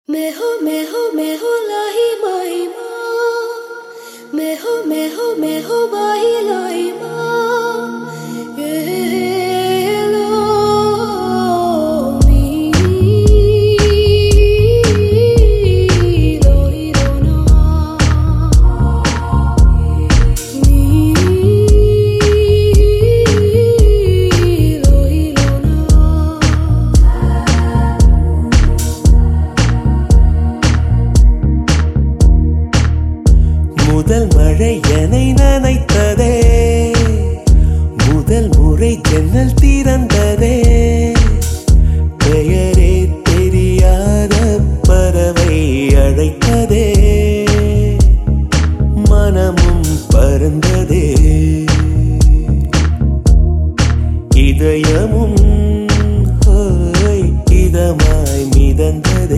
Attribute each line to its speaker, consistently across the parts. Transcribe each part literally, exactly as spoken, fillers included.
Speaker 1: मैं हो मैं हो मैं हो लाही माही माँ मैं हो मैं हो मैं हो बाही लाई माँ ये लो मी लो ही लो ना मी लो ही लो ना
Speaker 2: முதல் மழை என்னை நனைத்ததே முதல் முறை ஜன்னல் திறந்ததே பெயரே தெரியாத பறவை அழைத்ததே மனமும் பறந்ததே இதயமும் ஹோய் இதமாய் மிதந்ததே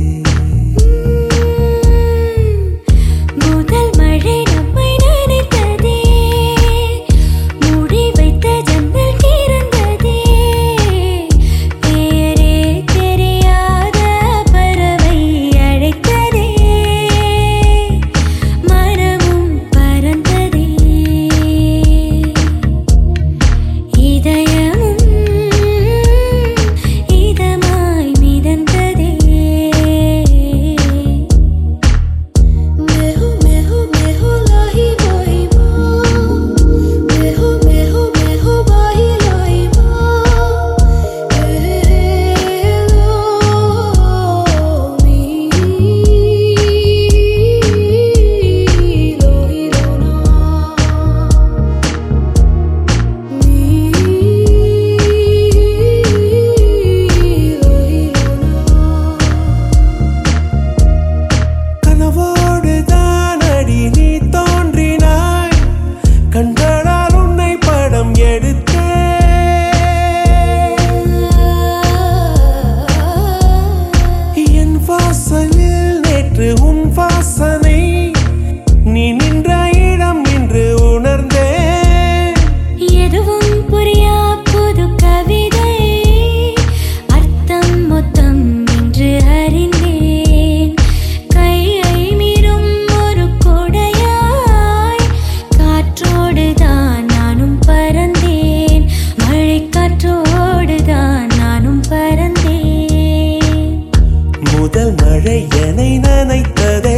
Speaker 2: முதல் மழை என்னை நனைத்ததே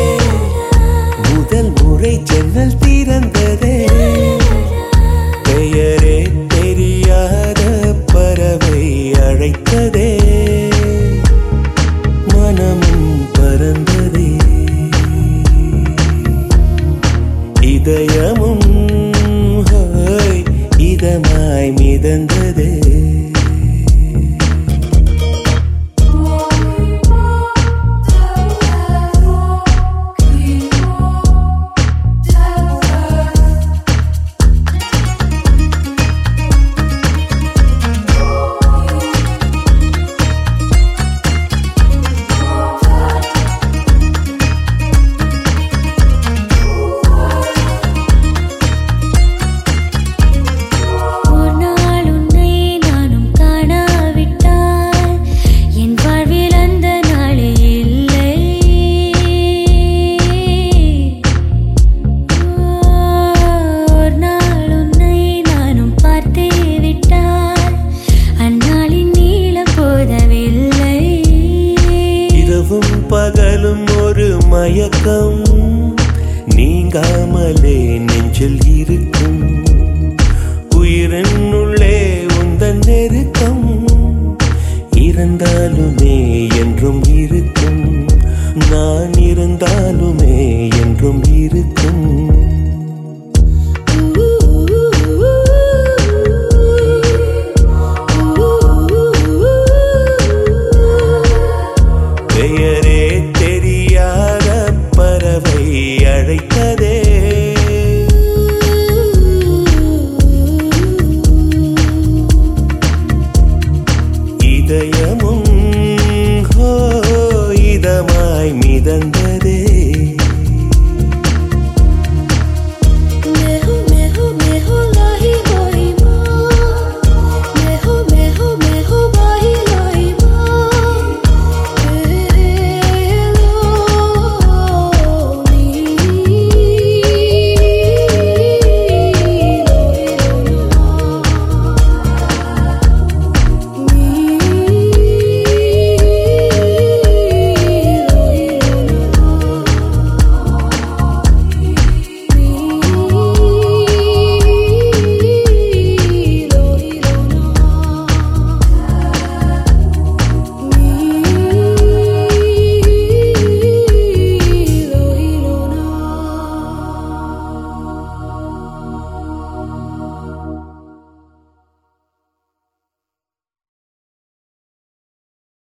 Speaker 2: முதல் முறை ஜன்னல் திறந்ததே பெயரே தெரியாத பறவை அழைத்ததே மனமும் பறந்ததே இதயமும் ஹோய் இதமாய் மிதந்ததே பகலும் ஒரு மயக்கம் நீங்காமலே நெஞ்சில் இருக்கும் உயிரினுள்ளே உந்தன் நெருக்கம் இருந்தாலுமே